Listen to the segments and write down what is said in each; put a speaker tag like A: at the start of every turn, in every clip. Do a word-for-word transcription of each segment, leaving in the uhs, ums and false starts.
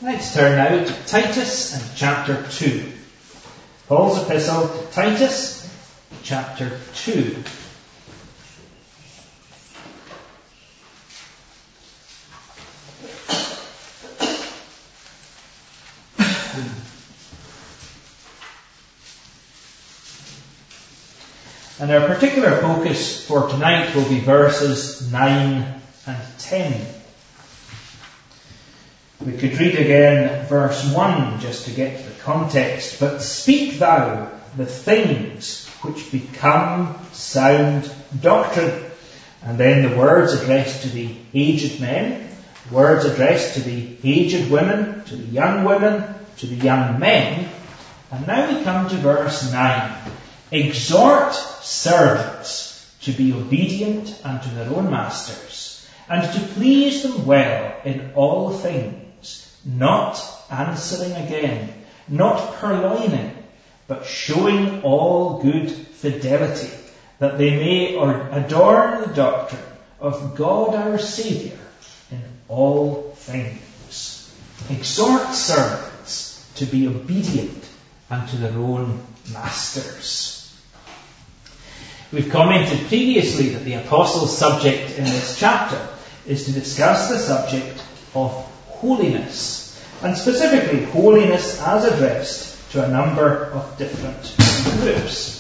A: Let's turn now to Titus and chapter two. Paul's epistle to Titus, chapter two. And our particular focus for tonight will be verses nine and ten. We could read again verse one just to get to the context. But speak thou the things which become sound doctrine. And then the words addressed to the aged men, words addressed to the aged women, to the young women, to the young men. And now we come to verse nine. Exhort servants to be obedient unto their own masters, and to please them well in all things, not answering again, not purloining, but showing all good fidelity, that they may adorn the doctrine of God our Saviour in all things. Exhort servants to be obedient unto their own masters. We've commented previously that the Apostle's subject in this chapter is to discuss the subject of holiness, and specifically holiness as addressed to a number of different groups.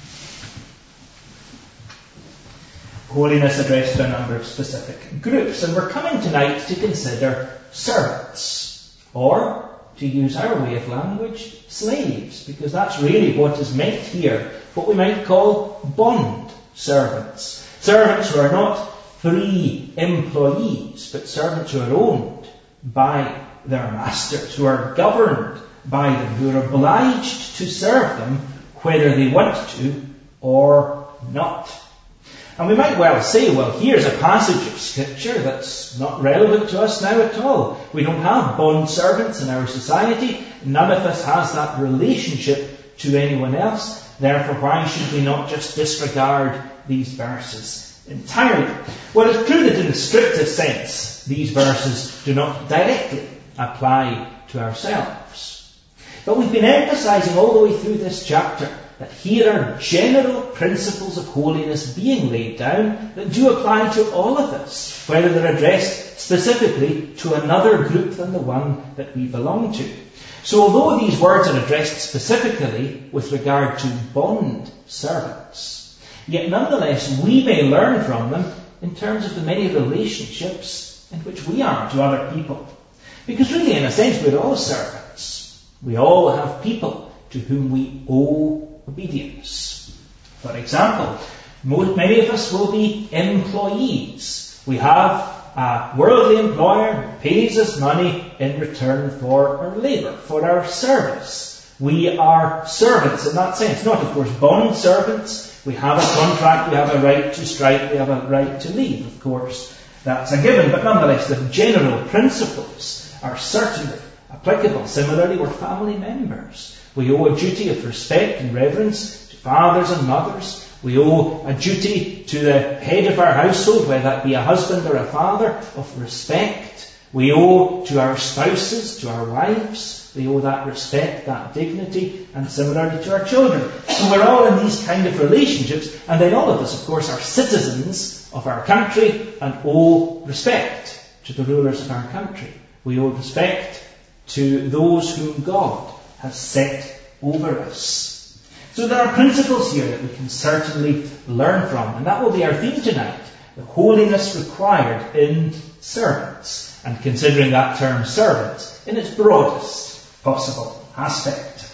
A: Holiness addressed to a number of specific groups, and we're coming tonight to consider servants, or, to use our way of language, slaves, because that's really what is meant here, what we might call bond servants. Servants who are not free employees, but servants who are owned by their masters, who are governed by them, who are obliged to serve them whether they want to or not. And we might well say, well, here's a passage of Scripture that's not relevant to us now at all. We don't have bond servants in our society. None of us has that relationship to anyone else. Therefore, why should we not just disregard these verses entirely? Well, it's true that in the strictest sense, these verses do not directly apply to ourselves. But we've been emphasizing all the way through this chapter that here are general principles of holiness being laid down that do apply to all of us, whether they're addressed specifically to another group than the one that we belong to. So although these words are addressed specifically with regard to bond servants, yet nonetheless we may learn from them in terms of the many relationships in which we are to other people. Because really, in a sense, we're all servants. We all have people to whom we owe obedience. For example, many of us will be employees. We have a worldly employer who pays us money in return for our labour, for our service. We are servants in that sense. Not, of course, bond servants. We have a contract, we have a right to strike, we have a right to leave. Of course, that's a given. But nonetheless, the general principles are certainly applicable. Similarly, we're family members. We owe a duty of respect and reverence to fathers and mothers. We owe a duty to the head of our household, whether that be a husband or a father, of respect. We owe to our spouses, to our wives. We owe that respect, that dignity, and similarly to our children. So we're all in these kind of relationships, and then all of us, of course, are citizens of our country and owe respect to the rulers of our country. We owe respect to those whom God has set over us. So there are principles here that we can certainly learn from, and that will be our theme tonight, the holiness required in servants, and considering that term servants in its broadest possible aspect.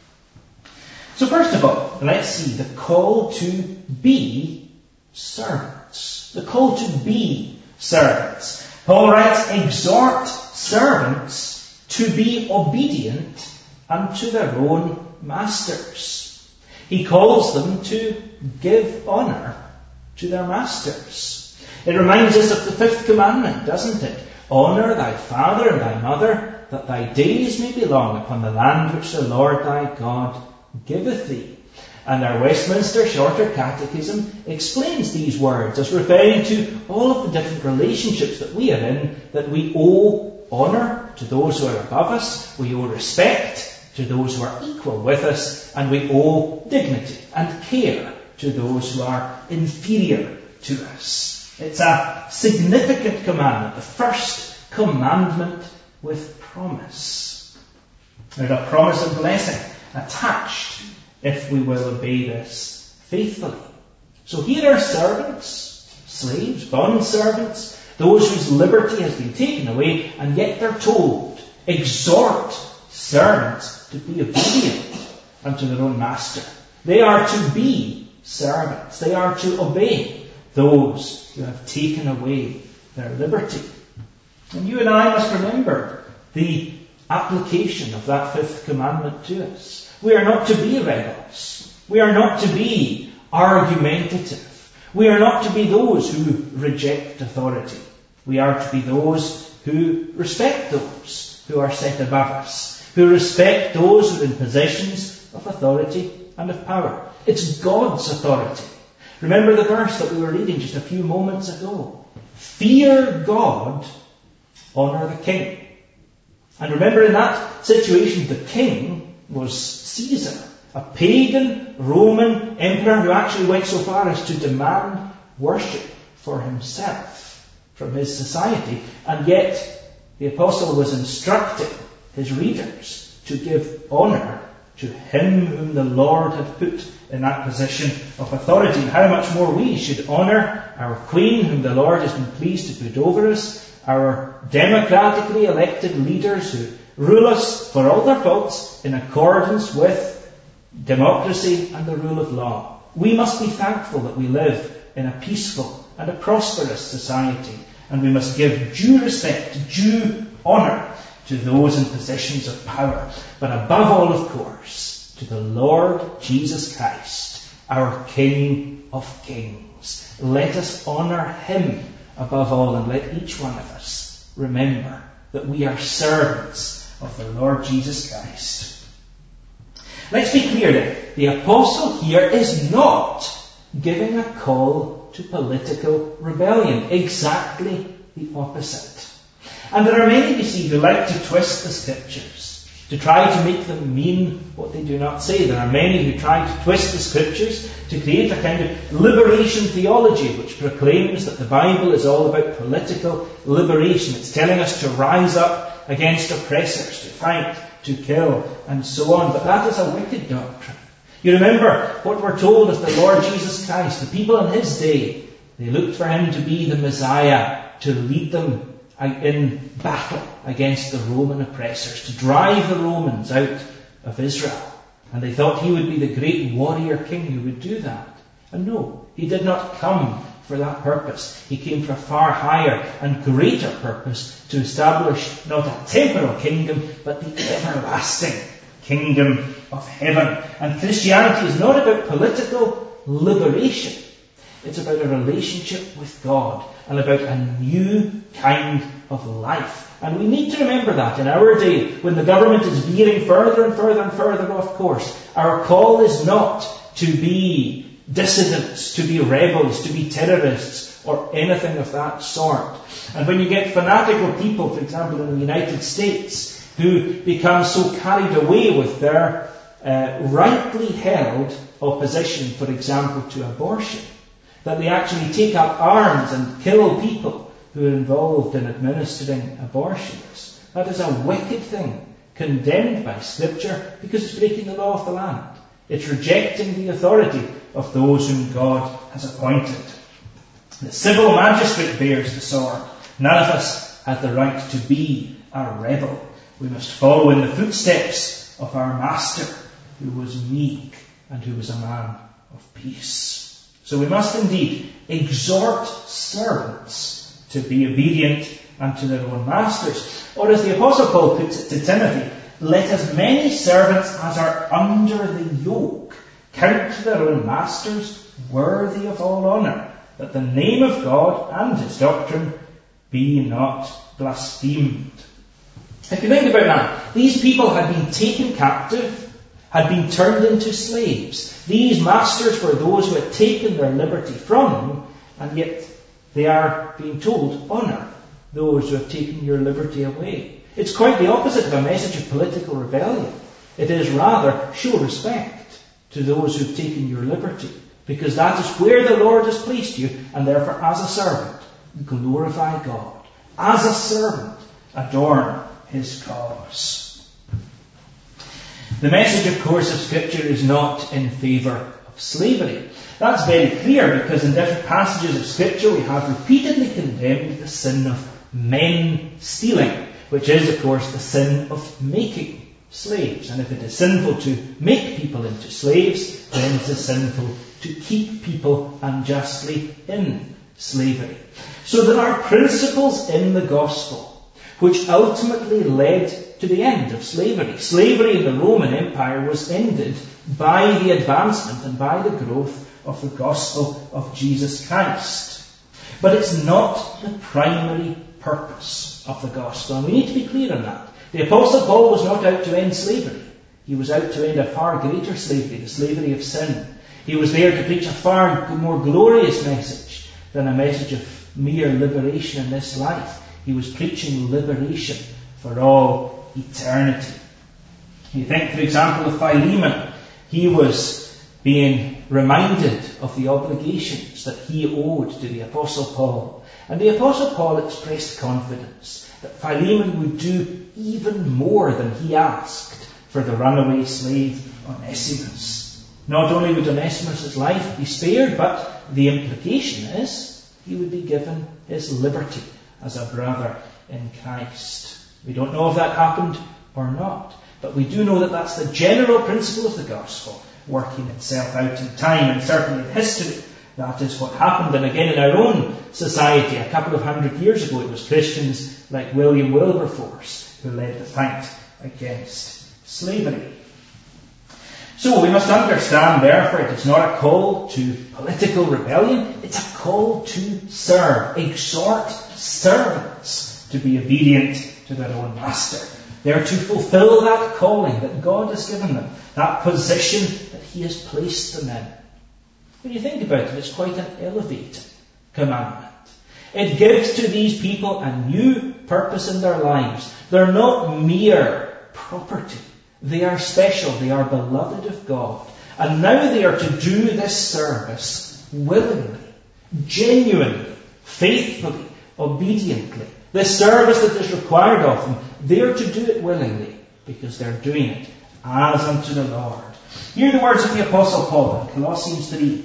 A: So first of all, let's see the call to be servants. The call to be servants. Paul writes, exhort servants to be obedient unto their own masters. He calls them to give honour to their masters. It reminds us of the fifth commandment, doesn't it? Honour thy father and thy mother, that thy days may be long upon the land which the Lord thy God giveth thee. And our Westminster Shorter Catechism explains these words as referring to all of the different relationships that we are in, that we owe honour to those who are above us, we owe respect to those who are equal with us, and we owe dignity and care to those who are inferior to us. It's a significant commandment, the first commandment with promise. There's a promise of blessing attached if we will obey this faithfully. So here are servants, slaves, bond servants, those whose liberty has been taken away, and yet they're told, exhort servants to be obedient unto their own master. They are to be servants. They are to obey those who have taken away their liberty. And you and I must remember the application of that fifth commandment to us. We are not to be rebels. We are not to be argumentative. We are not to be those who reject authority. We are to be those who respect those who are set above us, who respect those who are in positions of authority and of power. It's God's authority. Remember the verse that we were reading just a few moments ago. Fear God, honour the king. And remember, in that situation, the king was Caesar, a pagan Roman emperor who actually went so far as to demand worship for himself from his society. And yet, the apostle was instructing his readers to give honour to him whom the Lord had put in that position of authority. And how much more we should honour our Queen, whom the Lord has been pleased to put over us, our democratically elected leaders who rule us, for all their faults, in accordance with democracy and the rule of law. We must be thankful that we live in a peaceful and a prosperous society, and we must give due respect, due honour to those in positions of power. But above all, of course, to the Lord Jesus Christ, our King of Kings. Let us honour him above all, and let each one of us remember that we are servants of the Lord Jesus Christ. Let's be clear then. The apostle here is not giving a call to political rebellion. Exactly the opposite. And there are many, you see, who like to twist the scriptures, to try to make them mean what they do not say. There are many who try to twist the scriptures to create a kind of liberation theology which proclaims that the Bible is all about political liberation. It's telling us to rise up against oppressors, to fight, to kill, and so on. But that is a wicked doctrine. You remember what we're told of the Lord Jesus Christ. The people in his day, they looked for him to be the Messiah, to lead them in battle against the Roman oppressors, to drive the Romans out of Israel. And they thought he would be the great warrior king who would do that. And no, he did not come for that purpose. He came for a far higher and greater purpose, to establish not a temporal kingdom, but the everlasting kingdom of heaven. And Christianity is not about political liberation. It's about a relationship with God and about a new kind of life. And we need to remember that in our day, when the government is veering further and further and further off course. Our call is not to be dissidents, to be rebels, to be terrorists, or anything of that sort. And when you get fanatical people, for example, in the United States, who become so carried away with their uh, rightly held opposition, for example, to abortion, that they actually take up arms and kill people who are involved in administering abortions. That is a wicked thing, condemned by Scripture, because it's breaking the law of the land. It's rejecting the authority of those whom God has appointed. The civil magistrate bears the sword. None of us has the right to be a rebel. We must follow in the footsteps of our Master, who was meek and who was a man of peace. So we must indeed exhort servants to be obedient unto their own masters. Or as the Apostle Paul puts it to Timothy, let as many servants as are under the yoke count their own masters worthy of all honour, that the name of God and his doctrine be not blasphemed. If you think about that, these people had been taken captive, had been turned into slaves. These masters were those who had taken their liberty from them, and yet they are being told, honour those who have taken your liberty away. It's quite the opposite of a message of political rebellion. It is rather, show respect to those who've taken your liberty, because that is where the Lord has placed you, and therefore as a servant, glorify God. As a servant, adorn His cause. The message, of course, of Scripture is not in favour of slavery. That's very clear because in different passages of Scripture we have repeatedly condemned the sin of men stealing, which is, of course, the sin of making slaves. And if it is sinful to make people into slaves, then it is sinful to keep people unjustly in slavery. So there are principles in the gospel which ultimately led to the end of slavery. Slavery in the Roman Empire was ended by the advancement and by the growth of the gospel of Jesus Christ. But it's not the primary purpose of the gospel, and we need to be clear on that. The Apostle Paul was not out to end slavery. He was out to end a far greater slavery, the slavery of sin. He was there to preach a far more glorious message than a message of mere liberation in this life. He was preaching liberation for all eternity. You think, for example, of Philemon. He was being reminded of the obligations that he owed to the Apostle Paul. And the Apostle Paul expressed confidence that Philemon would do even more than he asked for the runaway slave Onesimus. Not only would Onesimus' life be spared, but the implication is he would be given his liberty as a brother in Christ. We don't know if that happened or not, but we do know that that's the general principle of the gospel, working itself out in time and certainly in history. That is what happened. And again, in our own society, a couple of hundred years ago, it was Christians like William Wilberforce who led the fight against slavery. So we must understand, therefore, it is not a call to political rebellion. It's a call to serve. Exhort servants to be obedient to their own master. They are to fulfill that calling that God has given them, that position that He has placed them in. When you think about it, it's quite an elevating commandment. It gives to these people a new purpose in their lives. They're not mere property. They are special. They are beloved of God. And now they are to do this service willingly, genuinely, faithfully, obediently. This service that is required of them, they are to do it willingly because they're doing it as unto the Lord. Hear the words of the Apostle Paul in Colossians three.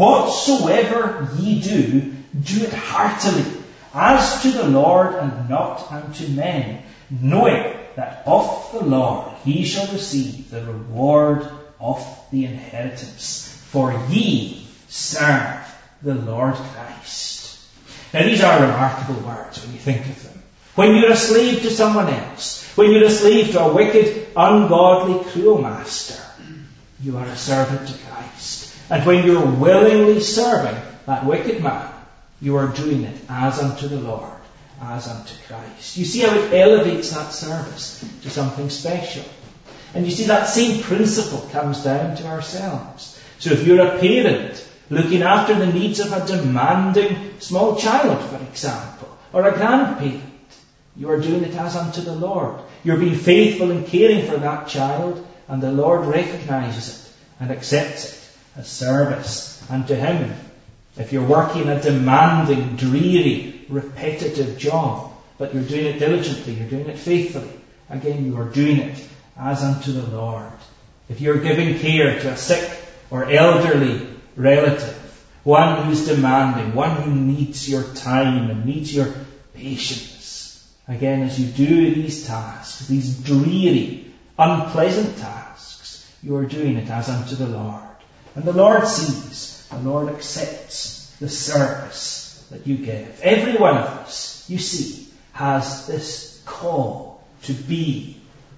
A: Whatsoever ye do, do it heartily, as to the Lord and not unto men, knowing that of the Lord ye shall receive the reward of the inheritance. For ye serve the Lord Christ. Now these are remarkable words when you think of them. When you're a slave to someone else, when you're a slave to a wicked, ungodly, cruel master, you are a servant to Christ. And when you're willingly serving that wicked man, you are doing it as unto the Lord, as unto Christ. You see how it elevates that service to something special. And you see that same principle comes down to ourselves. So if you're a parent looking after the needs of a demanding small child, for example, or a grandparent, you are doing it as unto the Lord. You're being faithful in caring for that child, and the Lord recognises it and accepts it as service unto Him. If you're working a demanding, dreary, repetitive job, but you're doing it diligently, you're doing it faithfully, again, you are doing it as unto the Lord. If you're giving care to a sick or elderly relative, one who's demanding, one who needs your time and needs your patience, again, as you do these tasks, these dreary, unpleasant tasks, you are doing it as unto the Lord. And the Lord sees, the Lord accepts the service that you give. Every one of us, you see, has this call to be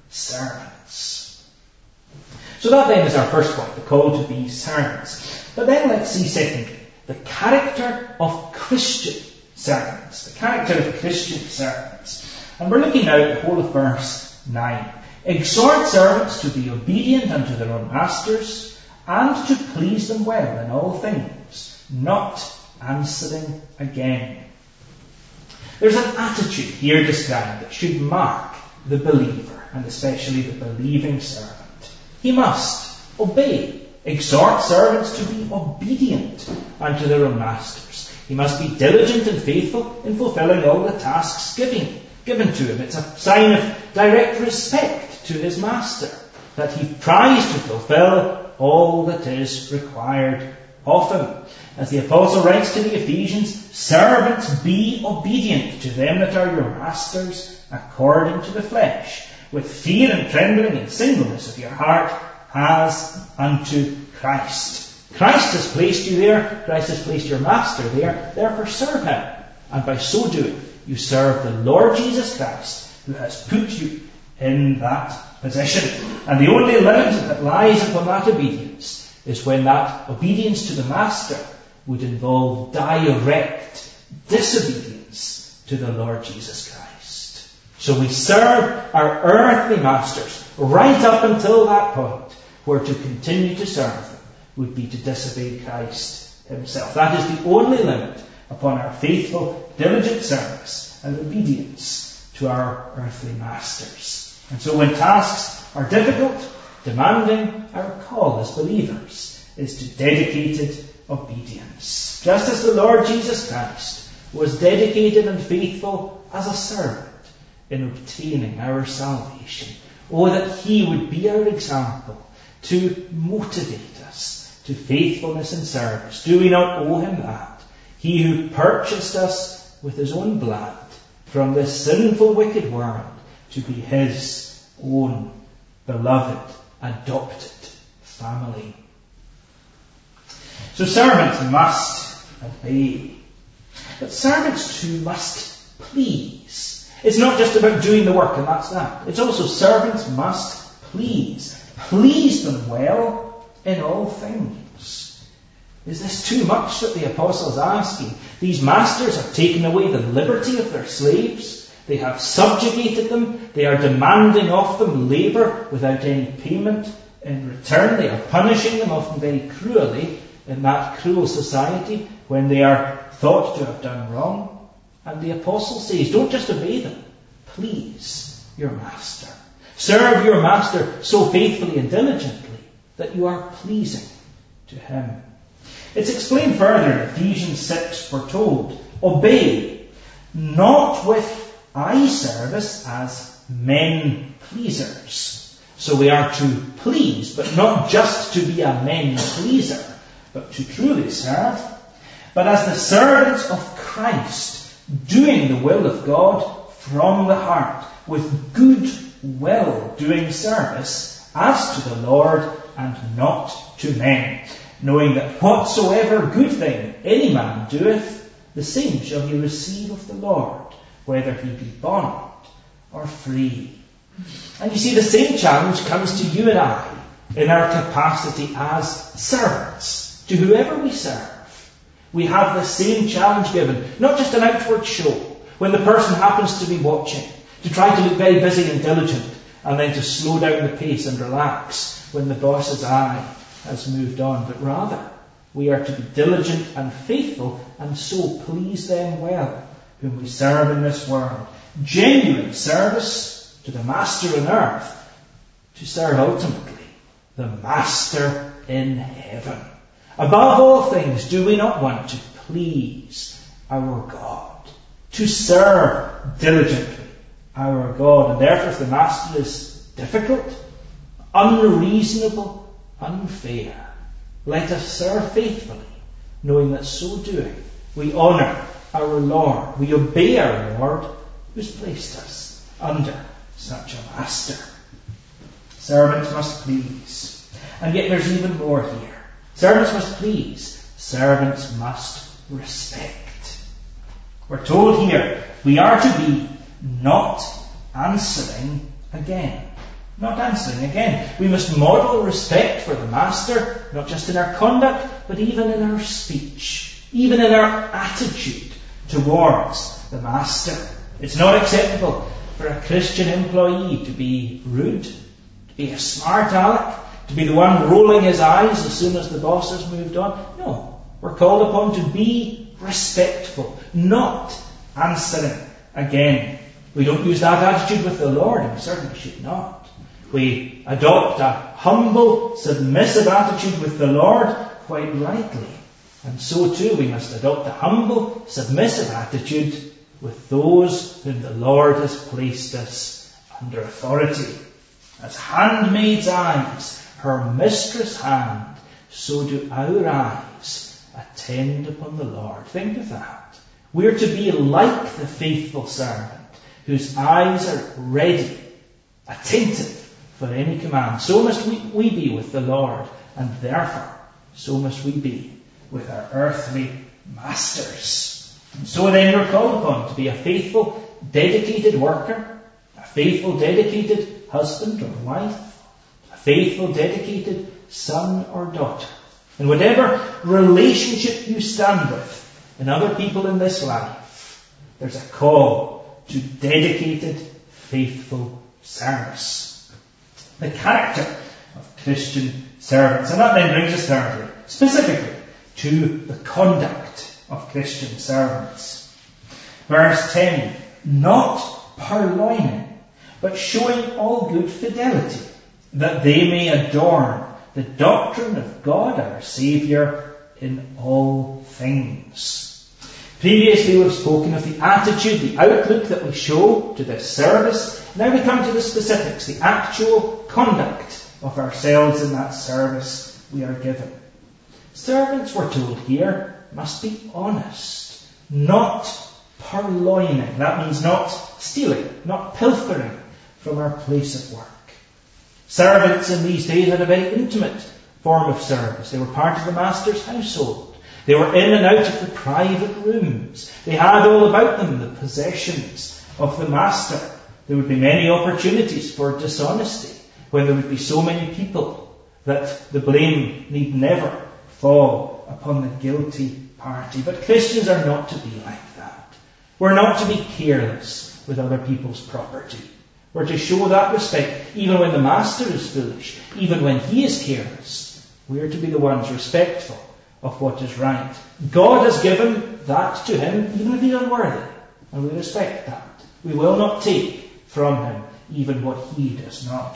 A: servants. So that then is our first point, the call to be servants. But then let's see secondly, the character of Christian servants. The character of Christian servants. And we're looking now at the whole of verse nine. Exhort servants to be obedient unto their own masters, and to please them well in all things, not answering again. There's an attitude here described that should mark the believer, and especially the believing servant. He must obey, exhort servants to be obedient unto their own masters. He must be diligent and faithful in fulfilling all the tasks given, given to him. It's a sign of direct respect to his master, that he tries to fulfill all that is required of him. As the apostle writes to the Ephesians, servants, be obedient to them that are your masters according to the flesh, with fear and trembling and singleness of your heart, as unto Christ. Christ has placed you there. Christ has placed your master there. Therefore serve him. And by so doing, you serve the Lord Jesus Christ, who has put you in that position. And the only limit that lies upon that obedience is when that obedience to the master would involve direct disobedience to the Lord Jesus Christ. So we serve our earthly masters right up until that point, where to continue to serve them would be to disobey Christ himself. That is the only limit upon our faithful, diligent service and obedience to our earthly masters. And so when tasks are difficult, demanding, our call as believers is to dedicated obedience. Just as the Lord Jesus Christ was dedicated and faithful as a servant in obtaining our salvation. Oh, that he would be our example to motivate us to faithfulness and service. Do we not owe him that? He who purchased us with his own blood from this sinful, wicked world to be his own beloved, adopted family. So servants must obey. But servants too must please. It's not just about doing the work and that's that. It's also servants must please. Please them well in all things. Is this too much that the apostle is asking? These masters have taken away the liberty of their slaves. They have subjugated them. They are demanding of them labour without any payment in return. They are punishing them, often very cruelly, in that cruel society when they are thought to have done wrong. And the apostle says, don't just obey them. Please your master. Serve your master so faithfully and diligently that you are pleasing to him. It's explained further in Ephesians six, we're told, obey, not with eye service as men pleasers. So we are to please, but not just to be a men pleaser, but to truly serve. But as the servants of Christ, doing the will of God from the heart, with good will doing service as to the Lord and not to men, knowing that whatsoever good thing any man doeth, the same shall he receive of the Lord, whether he be bond or free. And you see, the same challenge comes to you and I in our capacity as servants, to whoever we serve. We have the same challenge given, not just an outward show, when the person happens to be watching, to try to look very busy and diligent, and then to slow down the pace and relax when the boss's eye has moved on. But rather, we are to be diligent and faithful, and so please them well, whom we serve in this world. Genuine service to the master on earth, to serve ultimately the master in heaven. Above all things, do we not want to please our God, to serve diligently our God? And therefore, if the master is difficult, unreasonable, unfair, let us serve faithfully, knowing that so doing we honour our Lord, we obey our Lord, who's placed us under such a master. Servants must please. And yet there's even more here. Servants must please. Servants must respect. We're told here we are to be not answering again. Not answering again. We must model respect for the master, not just in our conduct, but even in our speech, even in our attitude towards the master. It's not acceptable for a Christian employee to be rude, to be a smart aleck, to be the one rolling his eyes as soon as the boss has moved on. No, we're called upon to be respectful, not answering again. We don't use that attitude with the Lord, and we certainly should not. We adopt a humble, submissive attitude with the Lord quite rightly. And so too we must adopt a humble, submissive attitude with those whom the Lord has placed us under authority. As handmaid's eyes, her mistress' hand, so do our eyes attend upon the Lord. Think of that. We're to be like the faithful servant, whose eyes are ready, attentive for any command. So must we, we be with the Lord, and therefore so must we be with our earthly masters. And so then we're called upon to be a faithful, dedicated worker, a faithful, dedicated husband or wife, a faithful, dedicated son or daughter. In whatever relationship you stand with in other people in this life, there's a call to dedicated, faithful service. The character of Christian servants. And that then brings us thirdly, specifically, to the conduct of Christian servants. Verse ten, not purloining, but showing all good fidelity, that they may adorn the doctrine of God our Saviour in all things. Previously we've spoken of the attitude, the outlook that we show to this service. Now we come to the specifics, the actual conduct of ourselves in that service we are given. Servants, we're told here, must be honest, not purloining. That means not stealing, not pilfering from our place of work. Servants in these days had a very intimate form of service. They were part of the master's household. They were in and out of the private rooms. They had all about them the possessions of the master. There would be many opportunities for dishonesty when there would be so many people that the blame need never fall upon the guilty party. But Christians are not to be like that. We're not to be careless with other people's property. We're to show that respect even when the master is foolish, even when he is careless. We're to be the ones respectful of what is right. God has given that to him, even if he's unworthy, and we respect that. We will not take from him even what he does not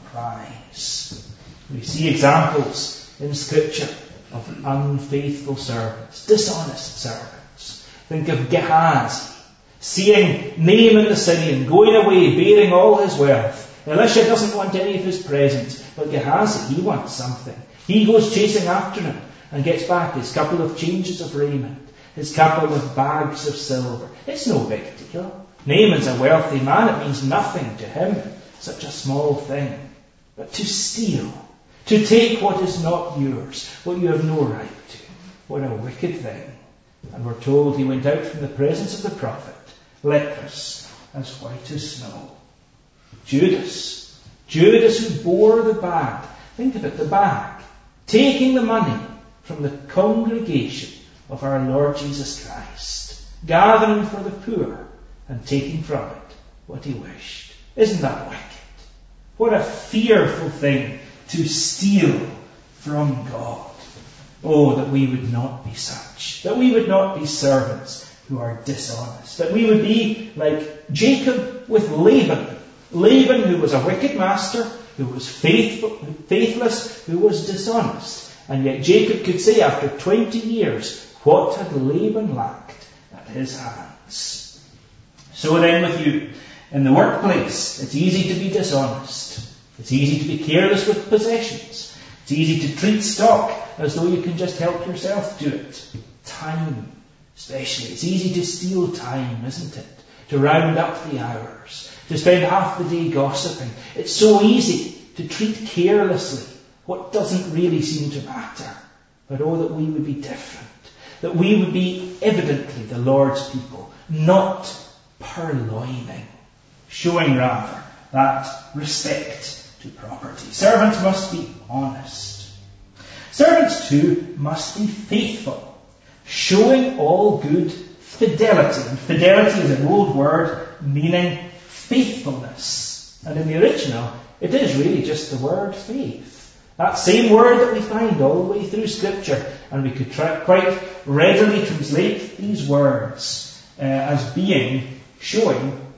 A: prize. We see examples in Scripture of unfaithful servants, dishonest servants. Think of Gehazi, seeing Naaman the Syrian going away, bearing all his wealth. Elisha doesn't want any of his presents, but Gehazi, he wants something. He goes chasing after him and gets back his couple of changes of raiment, his couple of bags of silver. It's no big deal. Naaman's a wealthy man. It means nothing to him. Such a small thing. But to steal, to take what is not yours, what you have no right to, what a wicked thing. And we're told he went out from the presence of the prophet, leprous, as white as snow. Judas, Judas who bore the bag, think of it, the bag, taking the money from the congregation of our Lord Jesus Christ, gathering for the poor and taking from it what he wished. Isn't that wicked? What a fearful thing to steal from God. Oh, that we would not be such. That we would not be servants who are dishonest. That we would be like Jacob with Laban. Laban, who was a wicked master, who was faithful, faithless, who was dishonest. And yet Jacob could say after twenty years, what had Laban lacked at his hands? So then with you, in the workplace, it's easy to be dishonest. It's easy to be careless with possessions. It's easy to treat stock as though you can just help yourself do it. Time, especially. It's easy to steal time, isn't it? To round up the hours. To spend half the day gossiping. It's so easy to treat carelessly what doesn't really seem to matter. But oh, that we would be different. That we would be evidently the Lord's people, not purloining. Showing rather that respect to property. Servants must be honest. Servants too must be faithful, showing all good fidelity. And fidelity is an old word meaning faithfulness. And in the original, it is really just the word faith. That same word that we find all the way through Scripture. And we could try, quite readily translate these words uh, as being, showing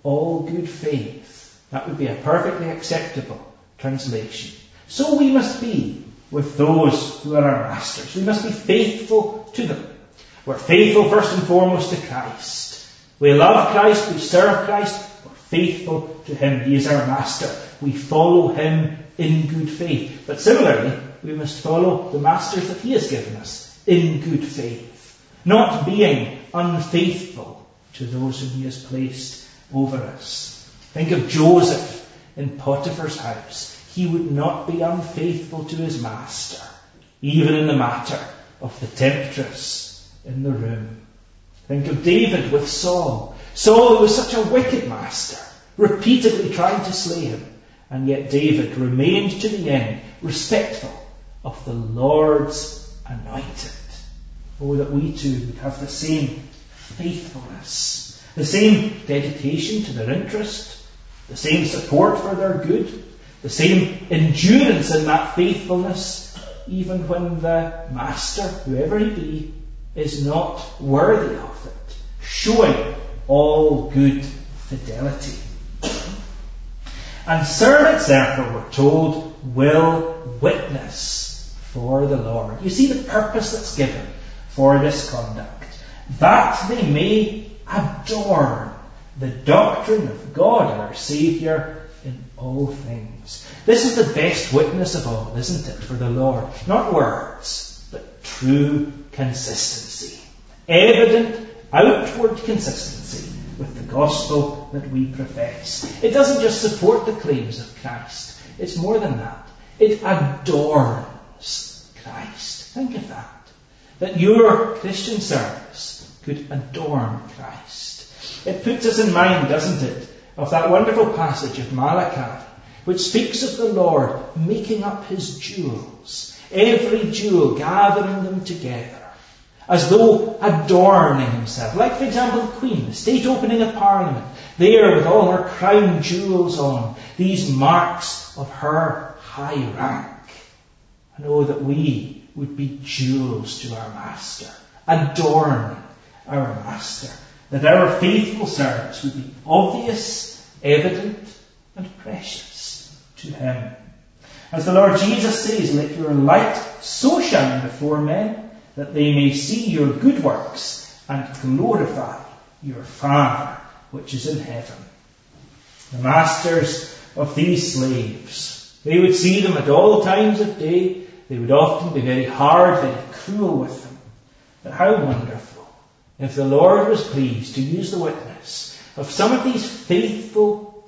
A: all good faith. That would be a perfectly acceptable translation. So we must be with those who are our masters. We must be faithful to them. We're faithful first and foremost to Christ. We love Christ, we serve Christ, we're faithful to Him. He is our master. We follow Him in good faith. But similarly, we must follow the masters that He has given us in good faith, not being unfaithful to those whom He has placed over us. Think of Joseph in Potiphar's house. He would not be unfaithful to his master, even in the matter of the temptress in the room. Think of David with Saul. Saul was such a wicked master, repeatedly trying to slay him, and yet David remained to the end respectful of the Lord's anointed. Oh, that we too would have the same faithfulness, the same dedication to their interest, the same support for their good, the same endurance in that faithfulness, even when the master, whoever he be, is not worthy of it, showing all good fidelity. And servants, therefore, we're told, will witness for the Lord. You see the purpose that's given for this conduct, that they may adorn the doctrine of God our Saviour in all things. This is the best witness of all, isn't it, for the Lord? Not words, but true consistency. Evident outward consistency with the gospel that we profess. It doesn't just support the claims of Christ. It's more than that. It adorns Christ. Think of that. That your Christian service could adorn Christ. It puts us in mind, doesn't it, of that wonderful passage of Malachi, which speaks of the Lord making up His jewels, every jewel gathering them together, as though adorning Himself. Like, for example, the Queen, the state opening of Parliament, there with all her crown jewels on, these marks of her high rank. And oh, that we would be jewels to our Master, adorning our Master, that our faithful service would be obvious, evident, and precious to Him. As the Lord Jesus says, let your light so shine before men that they may see your good works and glorify your Father which is in heaven. The masters of these slaves, they would see them at all times of day. They would often be very hard, very cruel with them. But how wonderful if the Lord was pleased to use the witness of some of these faithful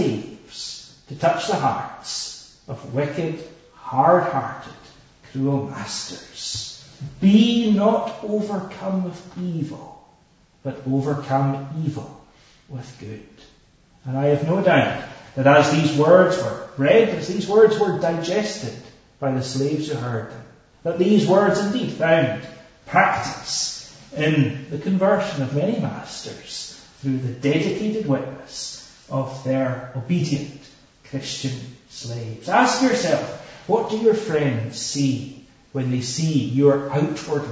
A: slaves to touch the hearts of wicked, hard-hearted, cruel masters. Be not overcome with evil, but overcome evil with good. And I have no doubt that as these words were read, as these words were digested by the slaves who heard them, that these words indeed found practice in the conversion of many masters through the dedicated witness of their obedient Christian slaves. Ask yourself, what do your friends see when they see your outward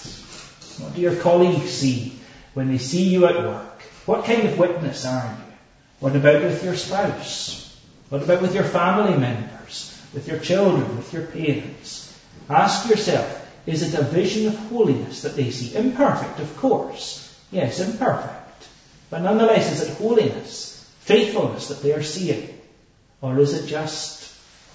A: life? What do your colleagues see when they see you at work? What kind of witness are you? What about with your spouse? What about with your family members? With your children? With your parents? Ask yourself, is it a vision of holiness that they see? Imperfect, of course. Yes, imperfect. But nonetheless, is it holiness, faithfulness that they are seeing? Or is it just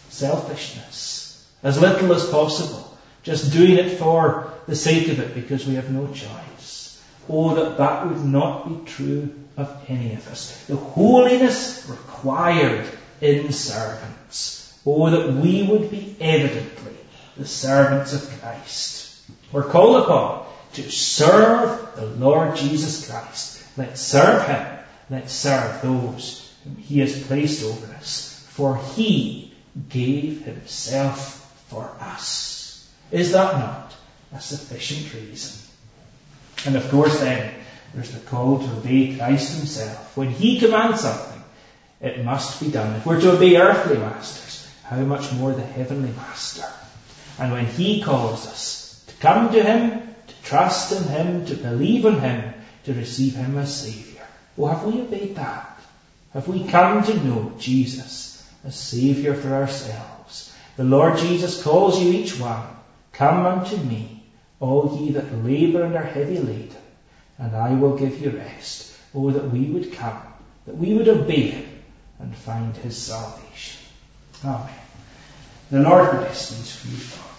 A: selfishness? As little as possible. Just doing it for the sake of it because we have no choice. Oh, that that would not be true of any of us. The holiness required in servants. Oh, that we would be evidently the servants of Christ. We're called upon to serve the Lord Jesus Christ. Let's serve Him. Let's serve those whom He has placed over us. For He gave Himself for us. Is that not a sufficient reason? And of course then, there's the call to obey Christ Himself. When He commands something, it must be done. If we're to obey earthly masters, how much more the heavenly Master? And when He calls us to come to Him, to trust in Him, to believe in Him, to receive Him as Saviour, well, have we obeyed that? have we come to know Jesus as Saviour for ourselves. The Lord Jesus calls you each one, come unto me, all ye that labour and are heavy laden, and I will give you rest. Oh, that we would come, that we would obey him and find his salvation. Amen. The Lord bless these few thoughts.